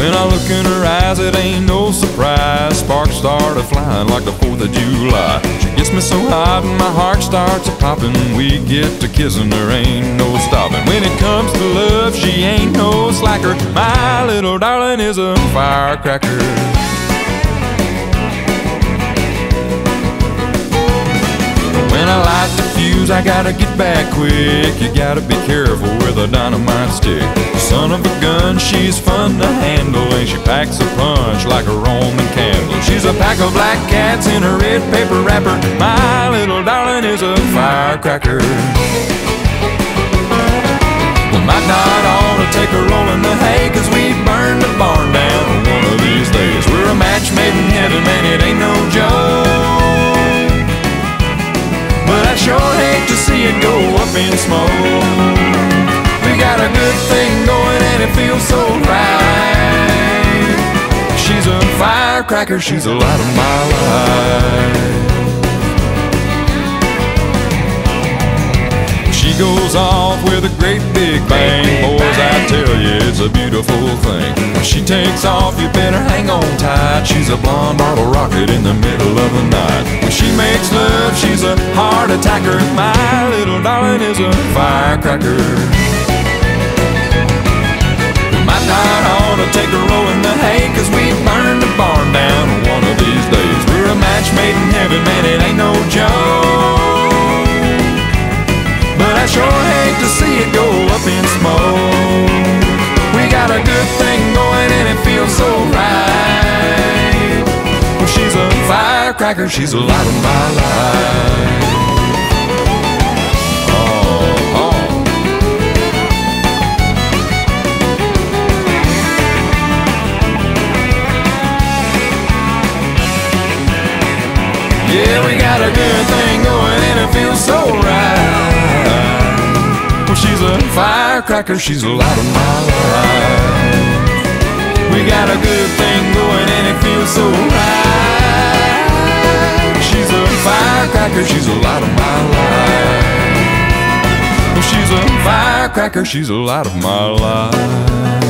When I look in her eyes, it ain't no surprise. Sparks start a-flying like the 4th of July. She gets me so hot and my heart starts a-popping. We get to kissing, there ain't no stopping. When it comes to love, she ain't no slacker. My little darling is a firecracker. When I light the fuse, I gotta get back quick. You gotta be careful with a dynamite stick. Son of a gun, she's fun to handle, and she packs a punch like a Roman candle. She's a pack of black cats in a red paper wrapper. My little darling is a firecracker. We might not ought to take a roll in the hay, 'cause we burn the barn down one of these days. We're a match made in heaven, man, it ain't no joke. But I sure hate to see it go up in smoke. We got a good thing going and it feels so right. She's a firecracker, she's the light of my life. She goes off with a great big bang. Boys, I tell you, it's a beautiful thing. When she takes off, you better hang on tight. She's a blonde bottle rocket in the middle of the night. When she makes love, she's a heart attacker. My little darling is a firecracker. We might not ought to take a roll in the hay, 'cause we burn the barn down one of these days. We're a match made in heaven, man, it ain't no joke. But I sure hate to see it go up in smoke. We got a good thing going and it feels so right. Well, she's a firecracker, she's the light of my life. Oh, oh. Yeah, we got a good thing going and it feels so right. Well, she's a firecracker, she's the light of my life. We got a good thing going and it feels so right. She's a firecracker, she's the light of my life. Well, she's a firecracker, she's the light of my life.